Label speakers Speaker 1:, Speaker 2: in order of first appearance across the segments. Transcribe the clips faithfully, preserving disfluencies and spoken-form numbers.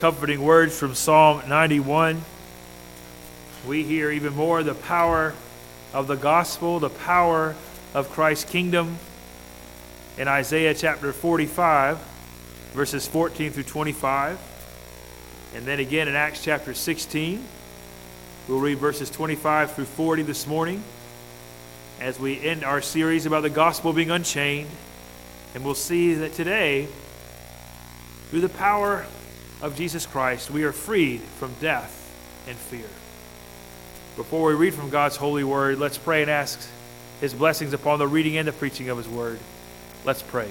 Speaker 1: Comforting words from Psalm ninety-one. We hear even more the power of the gospel, the power of Christ's kingdom in Isaiah chapter forty-five, verses fourteen through twenty-five. And then again in Acts chapter sixteen. We'll read verses twenty-five through forty this morning as we end our series about the gospel being unchained. And we'll see that today, through the power of Jesus Christ, we are freed from death and fear. Before we read from God's holy word, let's pray and ask His blessings upon the reading and the preaching of His word. Let's pray.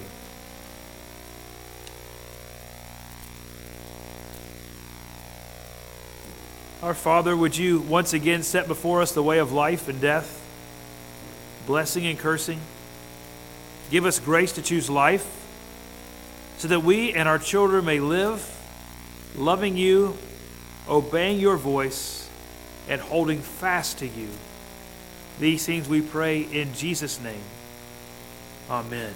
Speaker 1: Our Father, would you once again set before us the way of life and death, blessing and cursing? Give us grace to choose life so that we and our children may live loving you, obeying your voice, and holding fast to you. These things we pray in Jesus' name. Amen.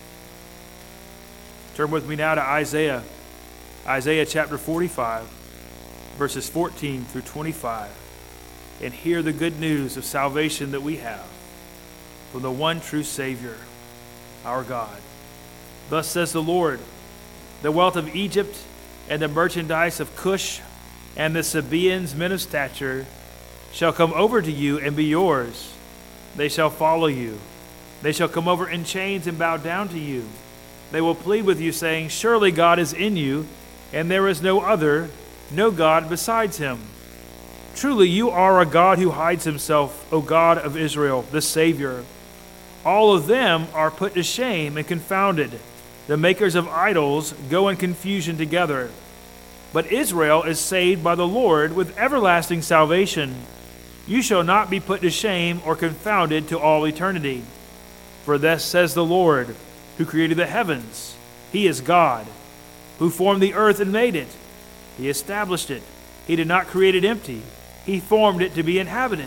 Speaker 1: Turn with me now to Isaiah. Isaiah chapter forty-five, verses fourteen through twenty-five. And hear the good news of salvation that we have from the one true Savior, our God. Thus says the Lord, the wealth of Egypt and the merchandise of Cush and the Sabaeans, men of stature, shall come over to you and be yours. They shall follow you. They shall come over in chains and bow down to you. They will plead with you, saying, surely God is in you, and there is no other, no God besides him. Truly you are a God who hides himself, O God of Israel, the Savior. All of them are put to shame and confounded. The makers of idols go in confusion together. But Israel is saved by the Lord with everlasting salvation. You shall not be put to shame or confounded to all eternity. For thus says the Lord, who created the heavens. He is God, who formed the earth and made it. He established it. He did not create it empty. He formed it to be inhabited.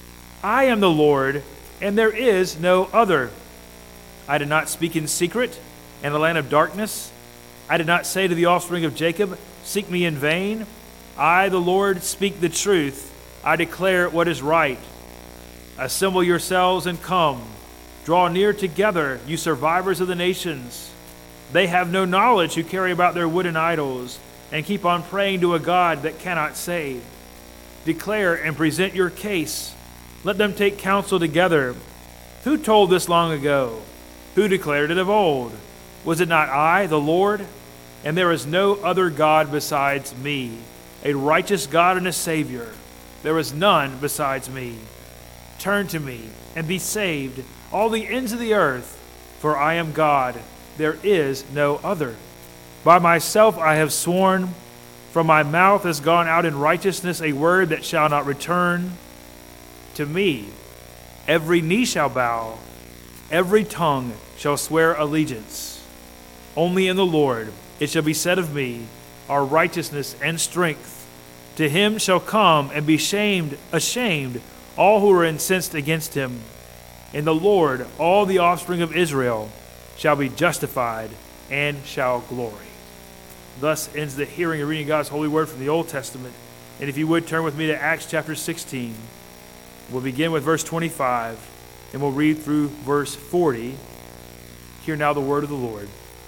Speaker 1: I am the Lord, and there is no other. I did not speak in secret in a land of darkness. I did not say to the offspring of Jacob, seek me in vain. I, the Lord, speak the truth. I declare what is right. Assemble yourselves and come. Draw near together, you survivors of the nations. They have no knowledge who carry about their wooden idols and keep on praying to a God that cannot save. Declare and present your case. Let them take counsel together. Who told this long ago? Who declared it of old? Was it not I, the Lord? And there is no other God besides me, a righteous God and a Savior. There is none besides me. Turn to me and be saved, all the ends of the earth, for I am God. There is no other. By myself I have sworn, from my mouth has gone out in righteousness a word that shall not return. To me every knee shall bow, every tongue shall swear allegiance. Only in the Lord it shall be said of me, our righteousness and strength. To him shall come and be shamed, ashamed all who are incensed against him. In the Lord all the offspring of Israel shall be justified and shall glory. Thus ends the hearing and reading of God's holy word from the Old Testament. And if you would turn with me to Acts chapter sixteen. We'll begin with verse twenty-five and we'll read through verse forty. Hear now the word of the Lord.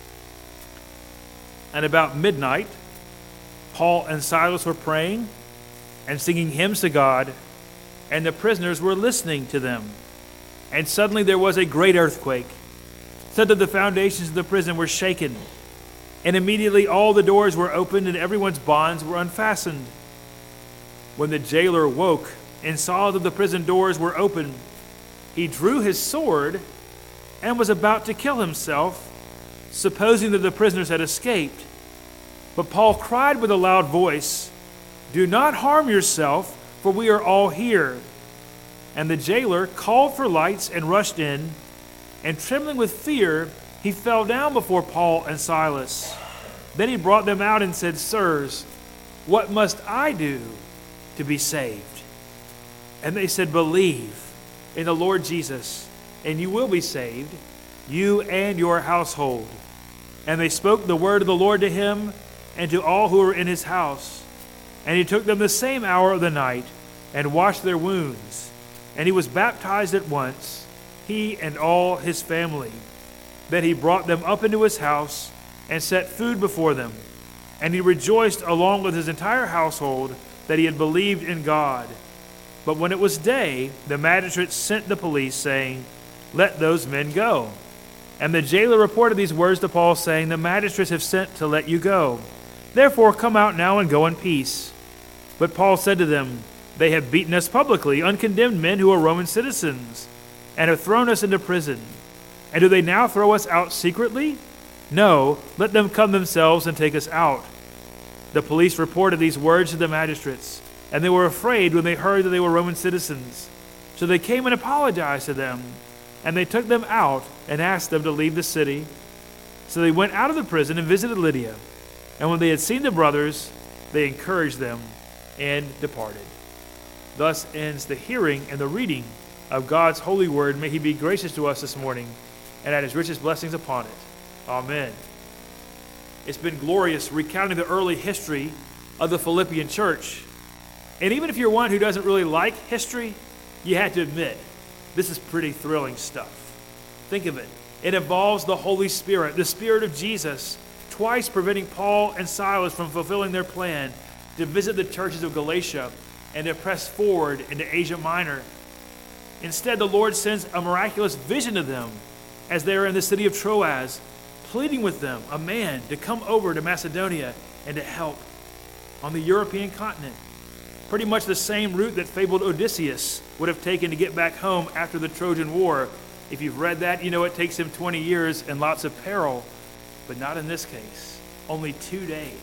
Speaker 1: And about midnight, Paul and Silas were praying and singing hymns to God, and the prisoners were listening to them. And suddenly there was a great earthquake, so that the foundations of the prison were shaken. And immediately all the doors were opened and everyone's bonds were unfastened. When the jailer woke and saw that the prison doors were open, he drew his sword and was about to kill himself, supposing that the prisoners had escaped. But Paul cried with a loud voice, do not harm yourself, for we are all here. And the jailer called for lights and rushed in, and trembling with fear, he fell down before Paul and Silas. Then he brought them out and said, sirs, what must I do to be saved? And they said, believe in the Lord Jesus, and you will be saved, you and your household. And they spoke the word of the Lord to him and to all who were in his house. And he took them the same hour of the night and washed their wounds. And he was baptized at once, he and all his family. Then he brought them up into his house and set food before them. And he rejoiced along with his entire household that he had believed in God. But when it was day, the magistrates sent the police, saying, "Let those men go." And the jailer reported these words to Paul, saying, "The magistrates have sent to let you go. Therefore come out now and go in peace." But Paul said to them, "They have beaten us publicly, uncondemned men who are Roman citizens, and have thrown us into prison. And do they now throw us out secretly? No, let them come themselves and take us out." The police reported these words to the magistrates, and they were afraid when they heard that they were Roman citizens. So they came and apologized to them, and they took them out and asked them to leave the city. So they went out of the prison and visited Lydia. And when they had seen the brothers, they encouraged them and departed. Thus ends the hearing and the reading of God's holy word. May he be gracious to us this morning and add his richest blessings upon it. Amen. It's been glorious recounting the early history of the Philippian church. And even if you're one who doesn't really like history, you have to admit, this is pretty thrilling stuff. Think of it. It involves the Holy Spirit, the Spirit of Jesus, twice preventing Paul and Silas from fulfilling their plan to visit the churches of Galatia and to press forward into Asia Minor. Instead, the Lord sends a miraculous vision to them as they are in the city of Troas, pleading with them, a man, to come over to Macedonia and to help on the European continent. Pretty much the same route that fabled Odysseus would have taken to get back home after the Trojan War. If you've read that, you know it takes him twenty years and lots of peril, but not in this case. Only two days.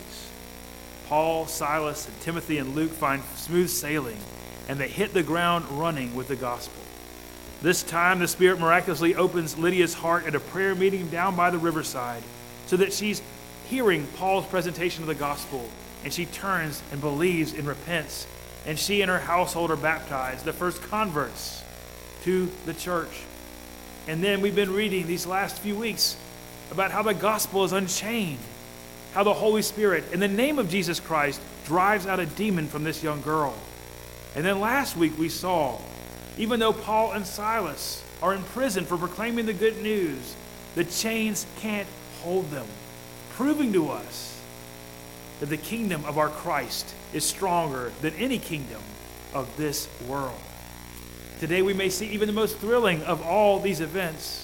Speaker 1: Paul, Silas, and Timothy and Luke find smooth sailing, and they hit the ground running with the gospel. This time, the Spirit miraculously opens Lydia's heart at a prayer meeting down by the riverside so that she's hearing Paul's presentation of the gospel, and she turns and believes and repents, and she and her household are baptized, the first converts to the church. And then we've been reading these last few weeks about how the gospel is unchained, how the Holy Spirit, in the name of Jesus Christ, drives out a demon from this young girl. And then last week we saw, even though Paul and Silas are in prison for proclaiming the good news, the chains can't hold them, proving to us that the kingdom of our Christ is stronger than any kingdom of this world. Today we may see even the most thrilling of all these events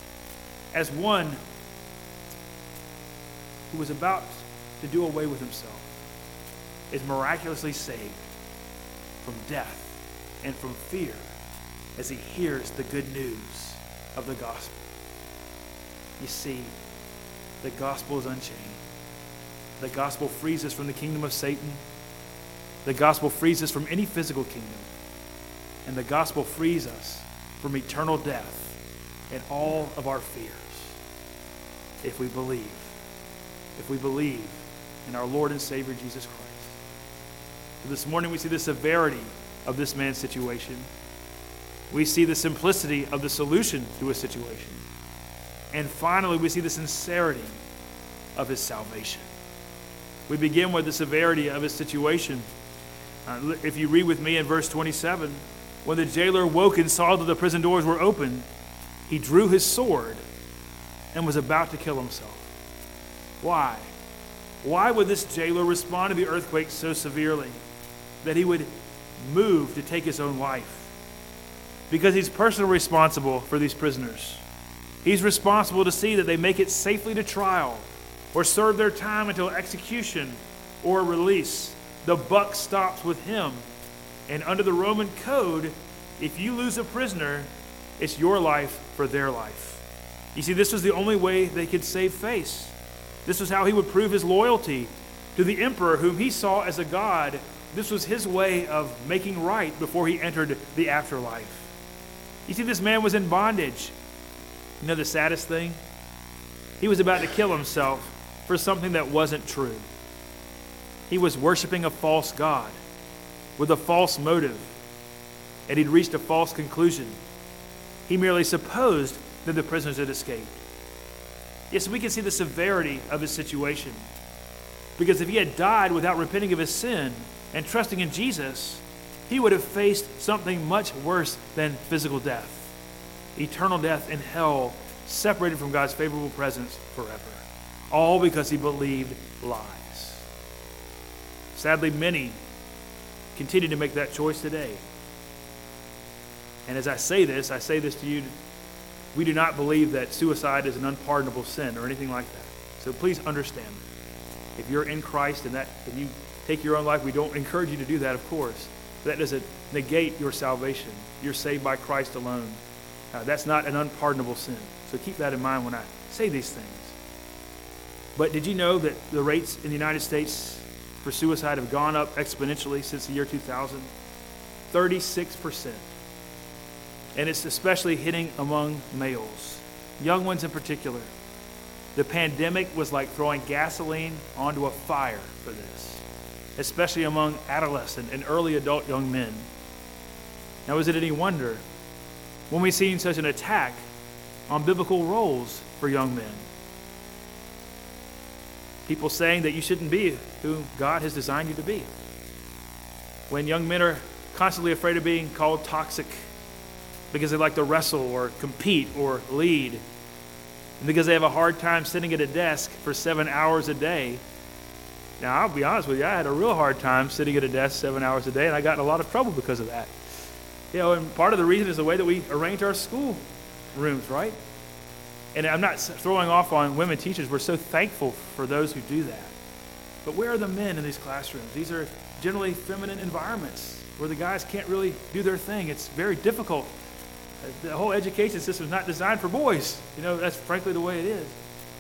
Speaker 1: as one who was about to do away with himself is miraculously saved from death and from fear as he hears the good news of the gospel. You see, the gospel is unchained. The gospel frees us from the kingdom of Satan. The gospel frees us from any physical kingdom. And the gospel frees us from eternal death and all of our fears if we believe. If we believe in our Lord and Savior Jesus Christ. So this morning we see the severity of this man's situation. We see the simplicity of the solution to his situation. And finally, we see the sincerity of his salvation. We begin with the severity of his situation. Uh, if you read with me in verse twenty-seven, when the jailer woke and saw that the prison doors were open, he drew his sword and was about to kill himself. Why? Why would this jailer respond to the earthquake so severely that he would move to take his own life? Because he's personally responsible for these prisoners. He's responsible to see that they make it safely to trial or serve their time until execution or release. The buck stops with him. And under the Roman code, if you lose a prisoner, it's your life for their life. You see, this was the only way they could save face. This was how he would prove his loyalty to the emperor, whom he saw as a god. This was his way of making right before he entered the afterlife. You see, this man was in bondage. You know the saddest thing? He was about to kill himself for something that wasn't true. He was worshiping a false god with a false motive, and he'd reached a false conclusion. He merely supposed that the prisoners had escaped. Yes, we can see the severity of his situation. Because if he had died without repenting of his sin and trusting in Jesus, he would have faced something much worse than physical death. Eternal death in hell, separated from God's favorable presence forever. All because he believed lies. Sadly, many continue to make that choice today. And as I say this, I say this to you, we do not believe that suicide is an unpardonable sin or anything like that. So please understand that. If you're in Christ and that and you take your own life, we don't encourage you to do that, of course. That doesn't negate your salvation. You're saved by Christ alone. Uh, that's not an unpardonable sin. So keep that in mind when I say these things. But did you know that the rates in the United States for suicide have gone up exponentially since the year two thousand? thirty-six percent. And it's especially hitting among males, young ones in particular. The pandemic was like throwing gasoline onto a fire for this, especially among adolescent and early adult young men. Now, is it any wonder when we've seen such an attack on biblical roles for young men? People saying that you shouldn't be who God has designed you to be. When young men are constantly afraid of being called toxic because they like to wrestle or compete or lead, and because they have a hard time sitting at a desk for seven hours a day. Now, I'll be honest with you, I had a real hard time sitting at a desk seven hours a day, and I got in a lot of trouble because of that. You know, and part of the reason is the way that we arrange our school rooms, right? And I'm not throwing off on women teachers. We're so thankful for those who do that. But where are the men in these classrooms? These are generally feminine environments where the guys can't really do their thing. It's very difficult. The whole education system is not designed for boys. You know, that's frankly the way it is.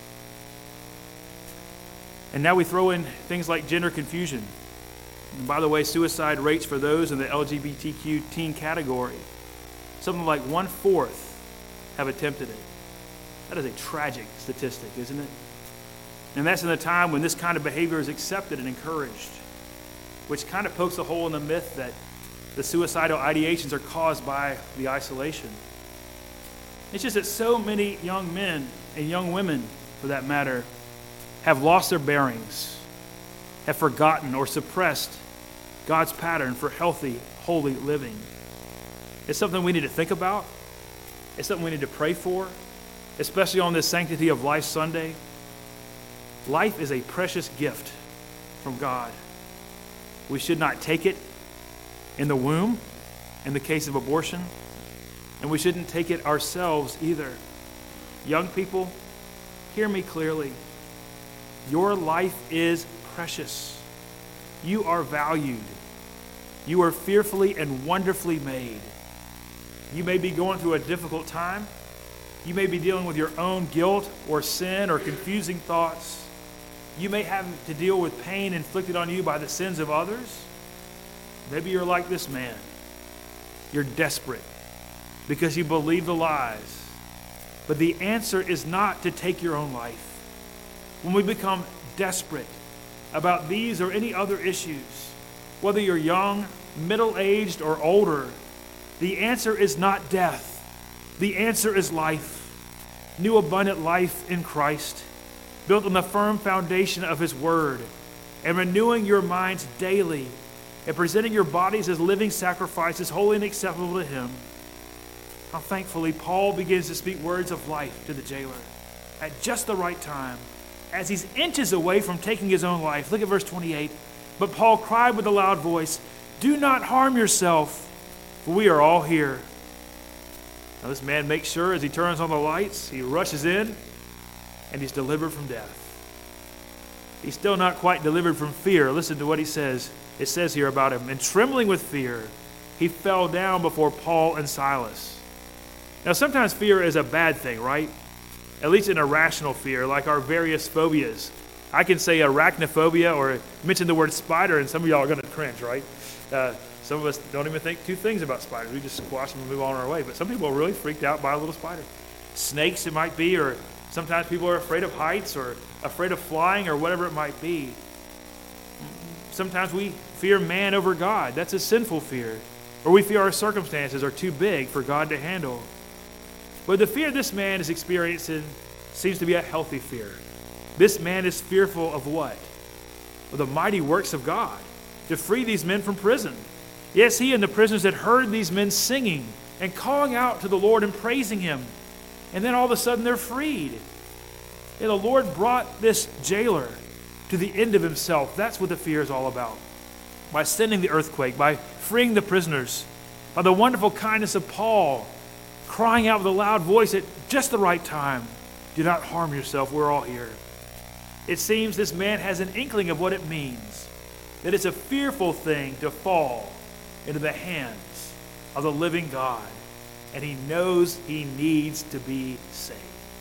Speaker 1: And now we throw in things like gender confusion. And by the way, suicide rates for those in the L G B T Q teen category, something like one-fourth have attempted it. That is a tragic statistic, isn't it? And that's in a time when this kind of behavior is accepted and encouraged, which kind of pokes a hole in the myth that the suicidal ideations are caused by the isolation. It's just that so many young men and young women, for that matter, have lost their bearings, have forgotten or suppressed God's pattern for healthy, holy living. It's something we need to think about. It's something we need to pray for, especially on this Sanctity of Life Sunday. Life is a precious gift from God. We should not take it in the womb, in the case of abortion, and we shouldn't take it ourselves either. Young people, hear me clearly. Your life is precious. You are valued. You are fearfully and wonderfully made. You may be going through a difficult time. You may be dealing with your own guilt or sin or confusing thoughts. You may have to deal with pain inflicted on you by the sins of others. Maybe you're like this man. You're desperate because you believe the lies. But the answer is not to take your own life. When we become desperate about these or any other issues, whether you're young, middle-aged, or older, the answer is not death. The answer is life. New abundant life in Christ, built on the firm foundation of His Word, and renewing your minds daily and presenting your bodies as living sacrifices, holy and acceptable to Him. Now, thankfully, Paul begins to speak words of life to the jailer at just the right time, as he's inches away from taking his own life. Look at verse twenty-eight. But Paul cried with a loud voice, "Do not harm yourself, for we are all here." Now, this man makes sure as he turns on the lights, he rushes in, and he's delivered from death. He's still not quite delivered from fear. Listen to what he says. It says here about him, "And trembling with fear, he fell down before Paul and Silas." Now, sometimes fear is a bad thing, right? At least an irrational fear, like our various phobias. I can say arachnophobia or mention the word spider, and some of y'all are going to cringe, right? Uh, some of us don't even think two things about spiders. We just squash them and move on our way. But some people are really freaked out by a little spider. Snakes, it might be, or sometimes people are afraid of heights or afraid of flying or whatever it might be. Sometimes we fear man over God. That's a sinful fear. Or we fear our circumstances are too big for God to handle. But the fear this man is experiencing seems to be a healthy fear. This man is fearful of what? of the mighty works of God to free these men from prison. Yes, he and the prisoners had heard these men singing and calling out to the Lord and praising him. And then all of a sudden they're freed. And the Lord brought this jailer to the end of himself. That's what the fear is all about. By sending the earthquake, by freeing the prisoners, by the wonderful kindness of Paul, crying out with a loud voice at just the right time, do not harm yourself, we're all here. It seems this man has an inkling of what it means, that it's a fearful thing to fall into the hands of the living God, and he knows he needs to be saved.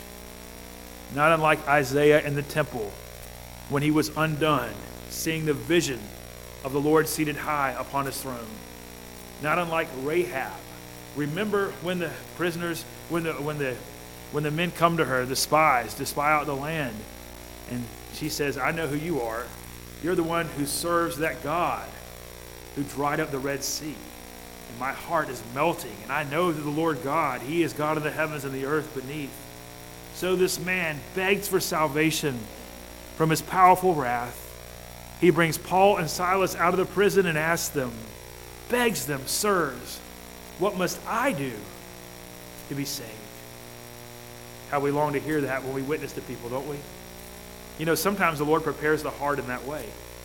Speaker 1: Not unlike Isaiah in the temple, when he was undone, seeing the vision of the Lord seated high upon his throne. Not unlike Rahab. Remember when the prisoners, when the when the when the men come to her, the spies, to spy out the land, and she says, I know who you are. You're the one who serves that God who dried up the Red Sea. And my heart is melting, and I know that the Lord God, he is God of the heavens and the earth beneath. So this man begs for salvation from his powerful wrath. He brings Paul and Silas out of the prison and asks them, begs them, sirs, what must I do to be saved? How we long to hear that when we witness to people, don't we? You know, sometimes the Lord prepares the heart in that way.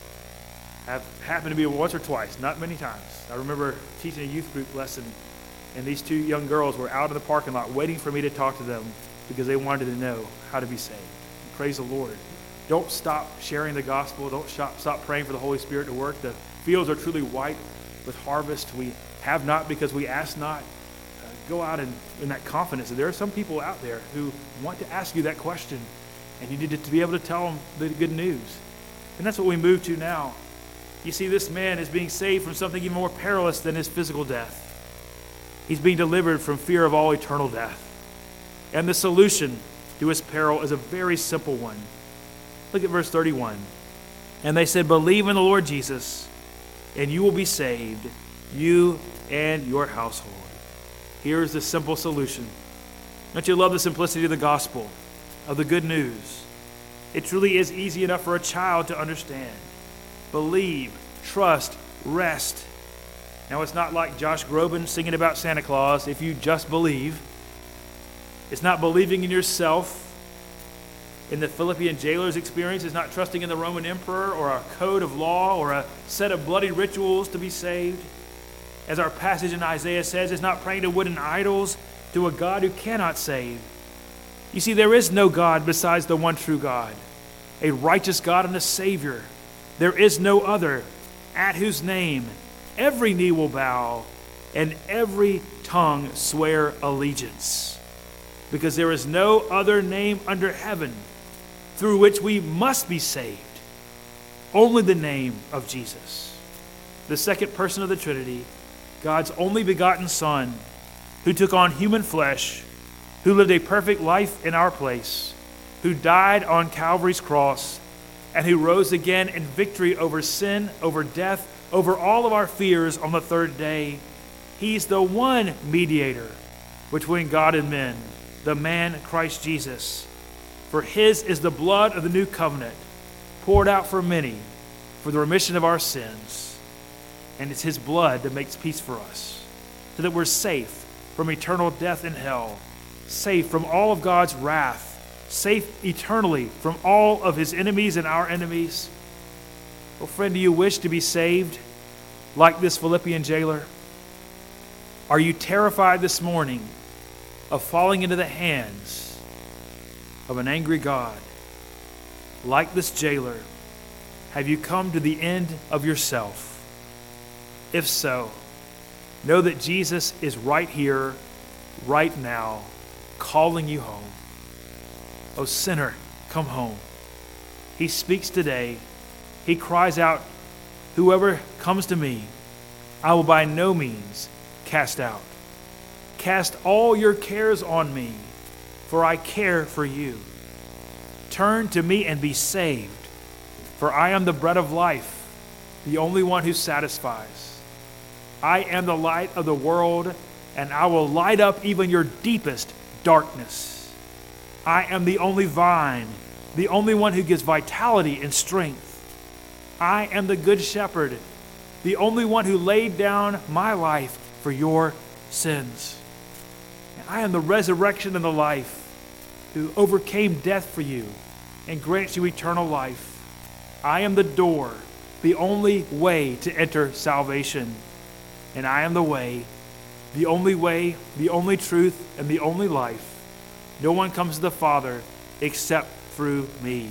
Speaker 1: I've happened to be once or twice, not many times. I remember teaching a youth group lesson, and these two young girls were out in the parking lot waiting for me to talk to them because they wanted to know how to be saved. And praise the Lord. Don't stop sharing the gospel. Don't stop, stop praying for the Holy Spirit to work. The fields are truly white with harvest. We have not because we ask not. Uh, go out in, in that confidence. And there are some people out there who want to ask you that question, and you need to be able to tell them the good news. And that's what we move to now. You see, this man is being saved from something even more perilous than his physical death. He's being delivered from fear of all eternal death. And the solution to his peril is a very simple one. Look at verse thirty-one. And they said, believe in the Lord Jesus, and you will be saved, you and your household. Here's the simple solution. Don't you love the simplicity of the gospel, of the good news? It truly is easy enough for a child to understand. Believe, trust, rest. Now, it's not like Josh Groban singing about Santa Claus, if you just believe. It's not believing in yourself. In the Philippian jailer's experience, it's not trusting in the Roman emperor or a code of law or a set of bloody rituals to be saved. As our passage in Isaiah says, it's not praying to wooden idols, to a God who cannot save. You see, there is no God besides the one true God, a righteous God and a Savior. There is no other, at whose name every knee will bow and every tongue swear allegiance. Because there is no other name under heaven through which we must be saved. Only the name of Jesus, the second person of the Trinity, God's only begotten Son, who took on human flesh, who lived a perfect life in our place, who died on Calvary's cross, and who rose again in victory over sin, over death, over all of our fears on the third day. He's the one mediator between God and men, the man Christ Jesus. For his is the blood of the new covenant, poured out for many for the remission of our sins. And it's his blood that makes peace for us, so that we're safe from eternal death in hell, safe from all of God's wrath, safe eternally from all of his enemies and our enemies. Oh, friend, do you wish to be saved like this Philippian jailer? Are you terrified this morning of falling into the hands of an angry God? Like this jailer, have you come to the end of yourself? If so, know that Jesus is right here, right now, calling you home. Oh, sinner, come home. He speaks today. He cries out, whoever comes to me, I will by no means cast out. Cast all your cares on me, for I care for you. Turn to me and be saved, for I am the bread of life, the only one who satisfies. I am the light of the world, and I will light up even your deepest darkness. I am the only vine, the only one who gives vitality and strength. I am the good shepherd, the only one who laid down my life for your sins. And I am the resurrection and the life, who overcame death for you and grants you eternal life. I am the door, the only way to enter salvation. And I am the way, the only way, the only truth, and the only life. No one comes to the Father except through me.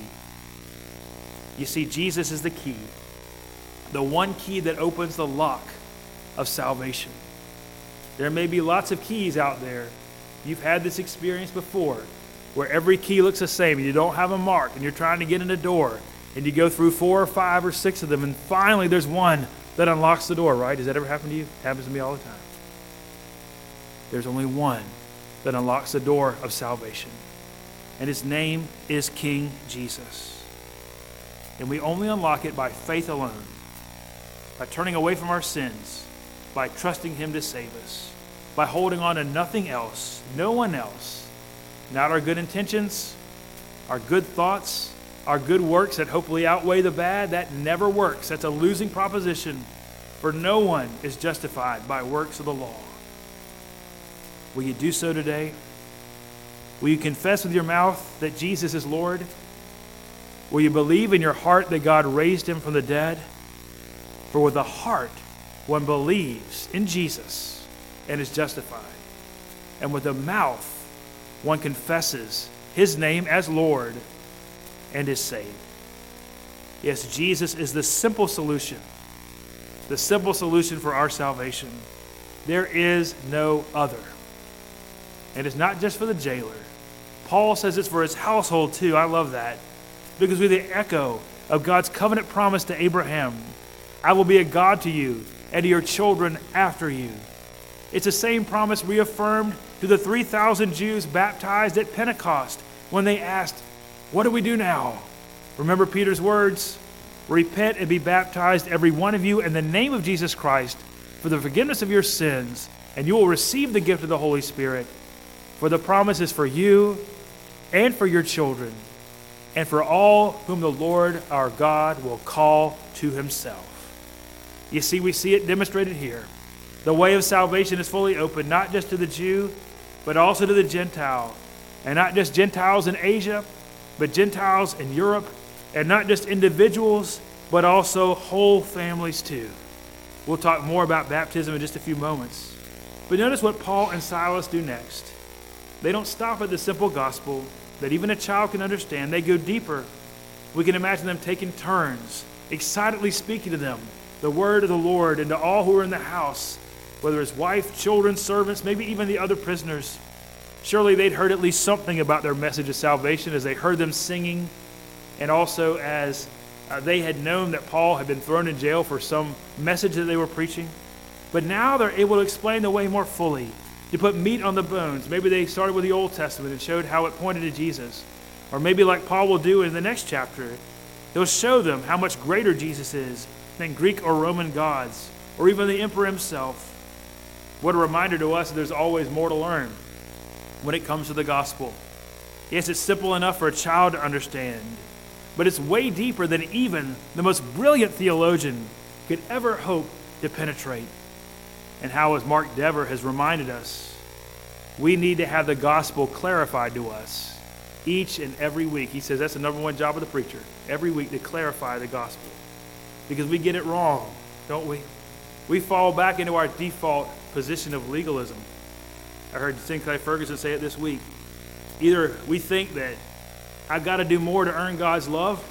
Speaker 1: You see, Jesus is the key, the one key that opens the lock of salvation. There may be lots of keys out there. You've had this experience before, where every key looks the same and you don't have a mark and you're trying to get in a door and you go through four or five or six of them and finally there's one that unlocks the door, right? Does that ever happen to you? It happens to me all the time. There's only one that unlocks the door of salvation, and his name is King Jesus. And we only unlock it by faith alone, by turning away from our sins, by trusting him to save us, by holding on to nothing else, no one else. Not our good intentions, our good thoughts, our good works that hopefully outweigh the bad. That never works. That's a losing proposition, for no one is justified by works of the law. Will you do so today? Will you confess with your mouth that Jesus is Lord? Will you believe in your heart that God raised him from the dead? For with the heart one believes in Jesus and is justified, and with the mouth one confesses his name as Lord and is saved. Yes, Jesus is the simple solution, the simple solution for our salvation. There is no other. And it's not just for the jailer. Paul says it's for his household too. I love that, because we're the echo of God's covenant promise to Abraham. I will be a God to you and to your children after you. It's the same promise reaffirmed to the three thousand Jews baptized at Pentecost when they asked, what do we do now? Remember Peter's words? Repent and be baptized, every one of you, in the name of Jesus Christ for the forgiveness of your sins, and you will receive the gift of the Holy Spirit. For the promise is for you and for your children and for all whom the Lord our God will call to himself. You see, we see it demonstrated here. The way of salvation is fully open, not just to the Jew, but also to the Gentile. And not just Gentiles in Asia, but Gentiles in Europe. And not just individuals, but also whole families too. We'll talk more about baptism in just a few moments. But notice what Paul and Silas do next. They don't stop at the simple gospel that even a child can understand. They go deeper. We can imagine them taking turns, excitedly speaking to them the word of the Lord and to all who are in the house, whether it's wife, children, servants, maybe even the other prisoners. Surely they'd heard at least something about their message of salvation as they heard them singing, and also as uh, they had known that Paul had been thrown in jail for some message that they were preaching. But now they're able to explain the way more fully, to put meat on the bones. Maybe they started with the Old Testament and showed how it pointed to Jesus. Or maybe like Paul will do in the next chapter, he'll show them how much greater Jesus is than Greek or Roman gods, or even the emperor himself. What a reminder to us that there's always more to learn when it comes to the gospel. Yes, it's simple enough for a child to understand, but it's way deeper than even the most brilliant theologian could ever hope to penetrate. And how, as Mark Dever has reminded us, we need to have the gospel clarified to us each and every week. He says that's the number one job of the preacher, every week to clarify the gospel. Because we get it wrong, don't we? We fall back into our default position of legalism. I heard Sinclair Ferguson say it this week. Either we think that I've got to do more to earn God's love,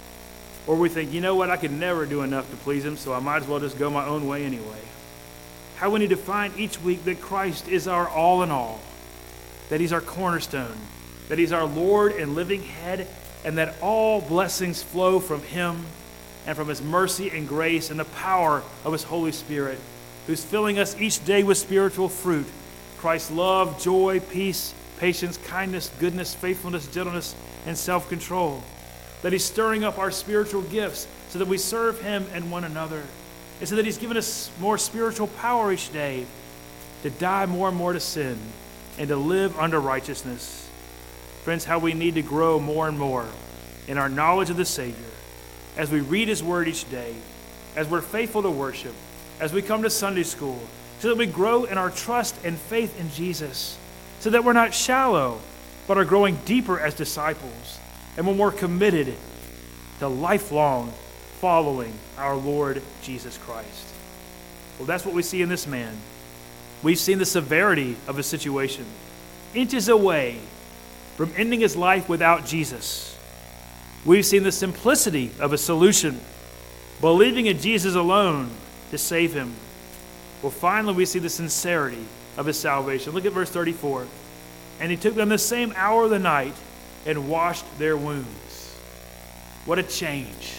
Speaker 1: or we think, you know what, I could never do enough to please him, so I might as well just go my own way anyway. How we need to find each week that Christ is our all in all, that he's our cornerstone, that he's our Lord and living head, and that all blessings flow from him and from his mercy and grace and the power of his Holy Spirit, who's filling us each day with spiritual fruit, Christ's love, joy, peace, patience, kindness, goodness, faithfulness, gentleness, and self-control. That he's stirring up our spiritual gifts so that we serve him and one another. And so that he's given us more spiritual power each day to die more and more to sin and to live under righteousness. Friends, how we need to grow more and more in our knowledge of the Savior, as we read his word each day, as we're faithful to worship, as we come to Sunday school, so that we grow in our trust and faith in Jesus, so that we're not shallow, but are growing deeper as disciples, and we're more committed to lifelong following our Lord Jesus Christ. Well, that's what we see in this man. We've seen the severity of his situation, inches away from ending his life without Jesus. We've seen the simplicity of a solution, believing in Jesus alone to save him. Well, finally, we see the sincerity of his salvation. Look at verse thirty-four. And he took them the same hour of the night and washed their wounds. What a change.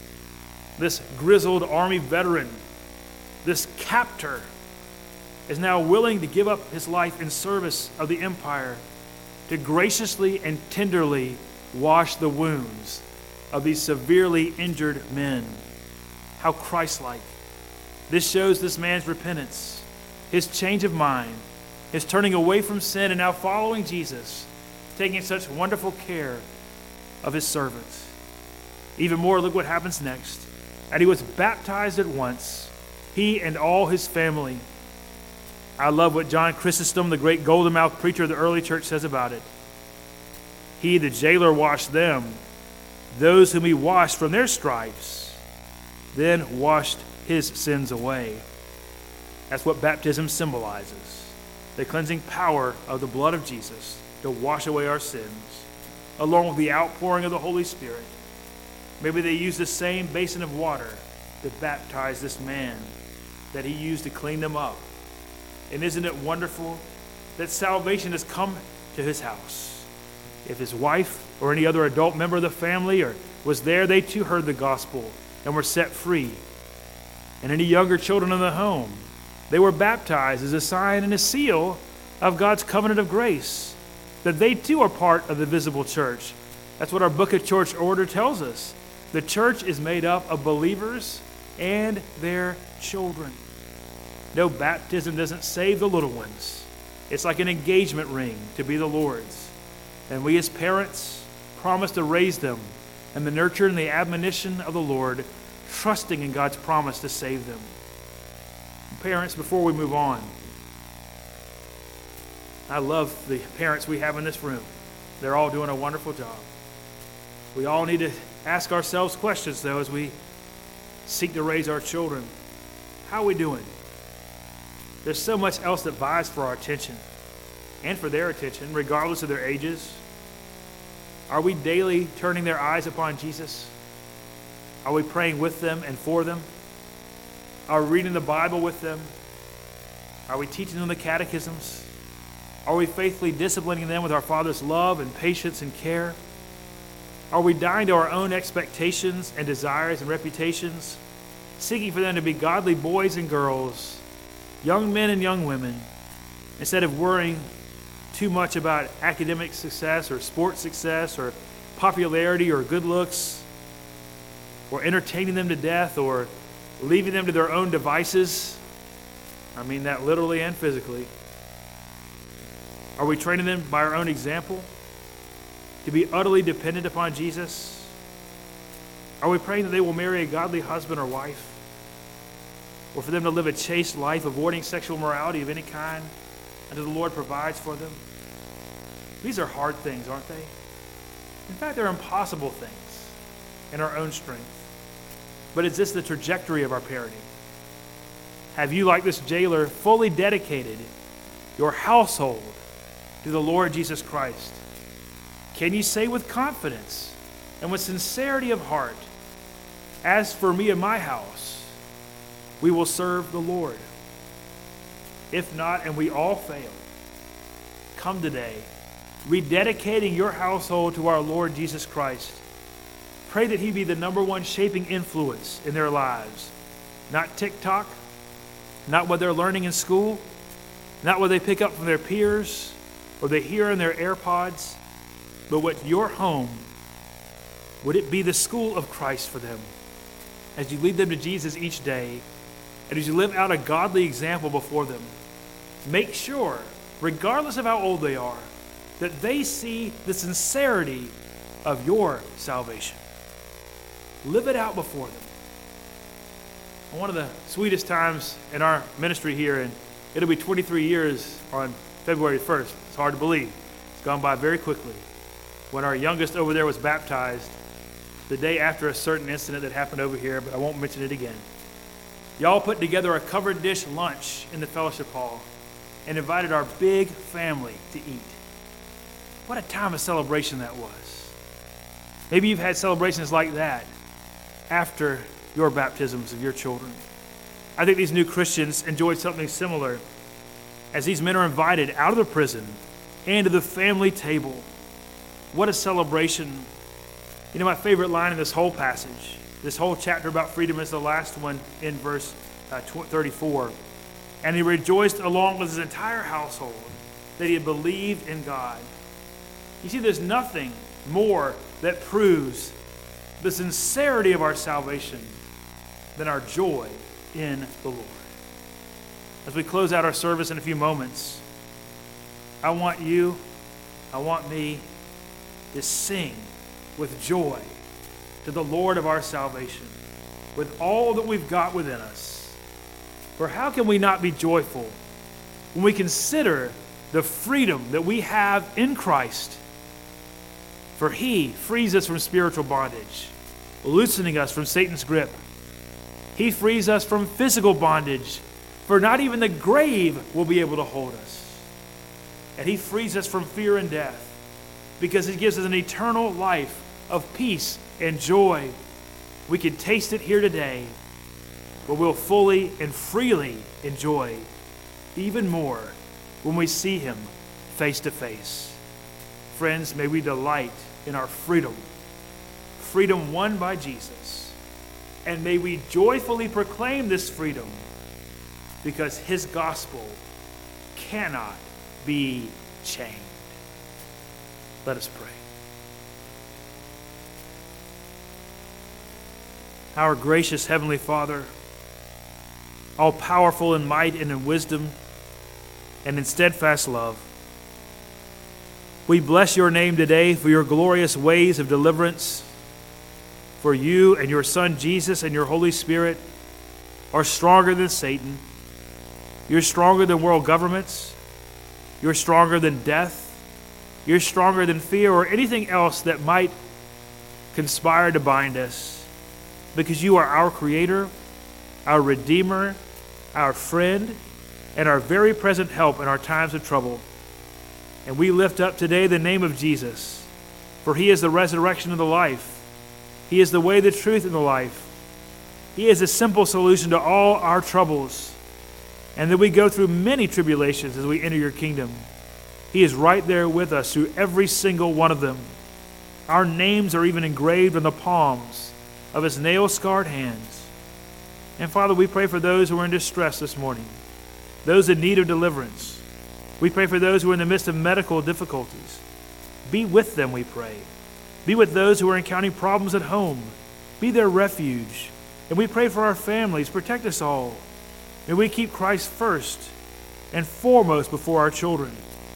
Speaker 1: This grizzled army veteran, this captor, is now willing to give up his life in service of the empire to graciously and tenderly wash the wounds of these severely injured men. How Christ-like. This shows this man's repentance, his change of mind, his turning away from sin and now following Jesus, taking such wonderful care of his servants. Even more, look what happens next. And he was baptized at once, he and all his family. I love what John Chrysostom, the great golden-mouthed preacher of the early church, says about it. He, the jailer, washed them, those whom he washed from their stripes, then washed his sins away. That's what baptism symbolizes, the cleansing power of the blood of Jesus to wash away our sins, along with the outpouring of the Holy Spirit. Maybe they used the same basin of water to baptize this man that he used to clean them up. And isn't it wonderful that salvation has come to his house? If his wife or any other adult member of the family or was there, they too heard the gospel and were set free. And any younger children in the home, they were baptized as a sign and a seal of God's covenant of grace, that they too are part of the visible church. That's what our Book of Church Order tells us. The church is made up of believers and their children. No, baptism doesn't save the little ones. It's like an engagement ring to be the Lord's. And we as parents promise to raise them in the nurture and the admonition of the Lord, trusting in God's promise to save them. Parents, before we move on, I love the parents we have in this room. They're all doing a wonderful job. We all need to ask ourselves questions, though, as we seek to raise our children. How are we doing? There's so much else that vies for our attention and for their attention, regardless of their ages. Are we daily turning their eyes upon Jesus? Are we praying with them and for them? Are we reading the Bible with them? Are we teaching them the catechisms? Are we faithfully disciplining them with our Father's love and patience and care? Are we dying to our own expectations and desires and reputations, seeking for them to be godly boys and girls, young men and young women, instead of worrying too much about academic success or sports success or popularity or good looks, or entertaining them to death or leaving them to their own devices? I mean that literally and physically. Are we training them by our own example to be utterly dependent upon Jesus? Are we praying that they will marry a godly husband or wife? Or for them to live a chaste life, avoiding sexual morality of any kind until the Lord provides for them? These are hard things, aren't they? In fact, they're impossible things in our own strength. But is this the trajectory of our parenting? Have you, like this jailer, fully dedicated your household to the Lord Jesus Christ? Can you say with confidence and with sincerity of heart, "As for me and my house, we will serve the Lord"? If not, and we all fail, come today, rededicating your household to our Lord Jesus Christ. Pray that he be the number one shaping influence in their lives. Not TikTok, not what they're learning in school, not what they pick up from their peers or they hear in their AirPods, but what your home, would it be the school of Christ for them as you lead them to Jesus each day and as you live out a godly example before them. Make sure, regardless of how old they are, that they see the sincerity of your salvation. Live it out before them. One of the sweetest times in our ministry here, and it'll be twenty-three years on February first. It's hard to believe. It's gone by very quickly. When our youngest over there was baptized, the day after a certain incident that happened over here, but I won't mention it again. Y'all put together a covered dish lunch in the fellowship hall and invited our big family to eat. What a time of celebration that was. Maybe you've had celebrations like that after your baptisms of your children. I think these new Christians enjoyed something similar as these men are invited out of the prison and to the family table. What a celebration. You know, my favorite line in this whole passage, this whole chapter about freedom, is the last one in verse uh, thirty-four. And he rejoiced along with his entire household that he had believed in God. You see, there's nothing more that proves the sincerity of our salvation than our joy in the Lord. As we close out our service in a few moments, I want you, I want me to sing with joy to the Lord of our salvation, with all that we've got within us. For how can we not be joyful when we consider the freedom that we have in Christ? For he frees us from spiritual bondage, loosening us from Satan's grip. He frees us from physical bondage, for not even the grave will be able to hold us. And he frees us from fear and death, because he gives us an eternal life of peace and joy. We can taste it here today, but we'll fully and freely enjoy even more when we see him face to face. Friends, may we delight in our freedom, freedom won by Jesus, and may we joyfully proclaim this freedom, because his gospel cannot be chained. Let us pray. Our gracious Heavenly Father, all powerful in might and in wisdom and in steadfast love, we bless your name today for your glorious ways of deliverance. For you and your Son Jesus and your Holy Spirit are stronger than Satan. You're stronger than world governments. You're stronger than death. You're stronger than fear or anything else that might conspire to bind us. Because you are our Creator, our Redeemer, our friend, and our very present help in our times of trouble. And we lift up today the name of Jesus, for he is the resurrection and the life. He is the way, the truth, and the life. He is a simple solution to all our troubles. And that we go through many tribulations as we enter your kingdom. He is right there with us through every single one of them. Our names are even engraved on the palms of his nail-scarred hands. And Father, we pray for those who are in distress this morning, those in need of deliverance. We pray for those who are in the midst of medical difficulties. Be with them, we pray. Be with those who are encountering problems at home. Be their refuge. And we pray for our families. Protect us all. May we keep Christ first and foremost before our children.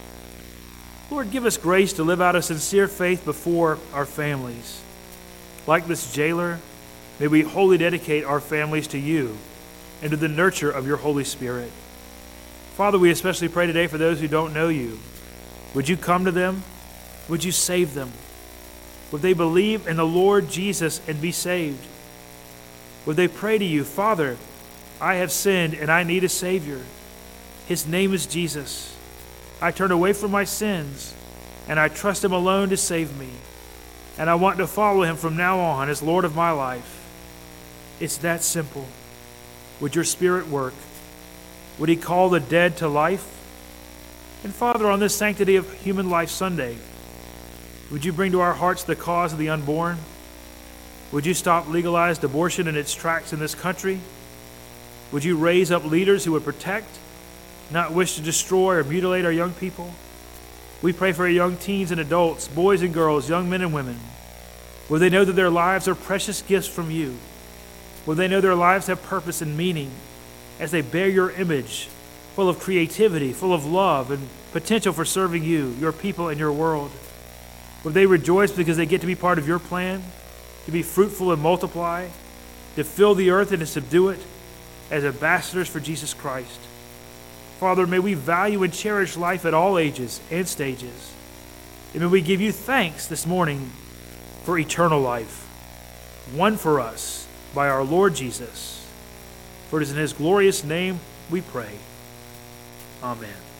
Speaker 1: Lord, give us grace to live out a sincere faith before our families. Like this jailer, may we wholly dedicate our families to you and to the nurture of your Holy Spirit. Father, we especially pray today for those who don't know you. Would you come to them? Would you save them? Would they believe in the Lord Jesus and be saved? Would they pray to you, Father, I have sinned and I need a Savior. His name is Jesus. I turn away from my sins and I trust him alone to save me. And I want to follow him from now on as Lord of my life. It's that simple. Would your Spirit work? Would he call the dead to life? And Father, on this Sanctity of Human Life Sunday, would you bring to our hearts the cause of the unborn? Would you stop legalized abortion in its tracks in this country? Would you raise up leaders who would protect, not wish to destroy or mutilate our young people? We pray for our young teens and adults, boys and girls, young men and women. Will they know that their lives are precious gifts from you? Will they know their lives have purpose and meaning as they bear your image, full of creativity, full of love and potential for serving you, your people, and your world? Will they rejoice because they get to be part of your plan? to be fruitful and multiply, to fill the earth and to subdue it as ambassadors for Jesus Christ. Father, may we value and cherish life at all ages and stages. And may we give you thanks this morning for eternal life, won for us by our Lord Jesus. For it is in his glorious name we pray. Amen.